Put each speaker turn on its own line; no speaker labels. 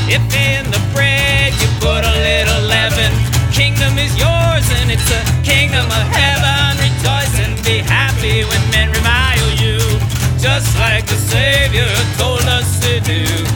If in the bread you put a little leaven, kingdom is yours and it's a kingdom of heaven. Rejoice and be happy when men revile you, just like the Savior told us to do.